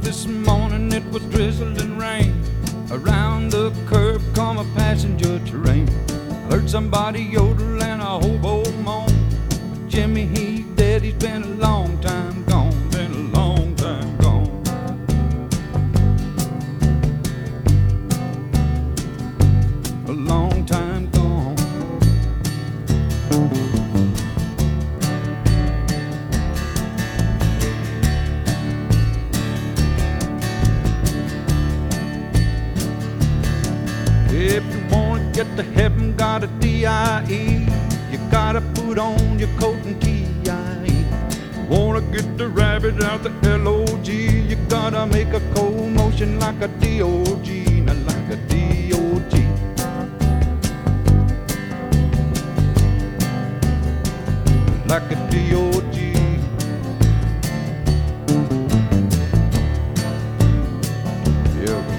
this morning, it was drizzling rain. Around the curb come a passenger train. Heard somebody yodel and a hobo moan. Jimmy, he's dead, he's been a long time gone, been a long time gone. A long time gone. If you wanna get to heaven, got a D.I.E. You gotta put on your coat and T.I.E. Wanna get the rabbit out the L.O.G. You gotta make a cold motion like a D.O.G. Not like a D.O.G. Like a D.O.G. Yeah.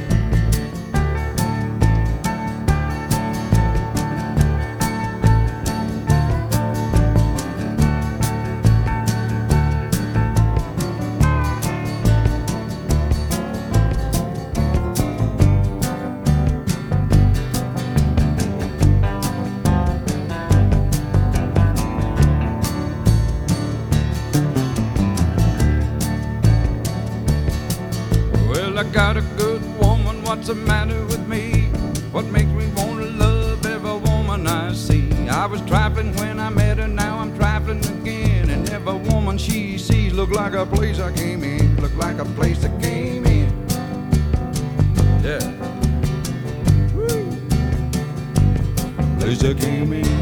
I got a good woman, what's the matter with me? What makes me wanna love every woman I see? I was trifling when I met her, now I'm trifling again. And every woman she sees look like a place I came in. Look like a place I came in. Yeah. Woo. Place I came in.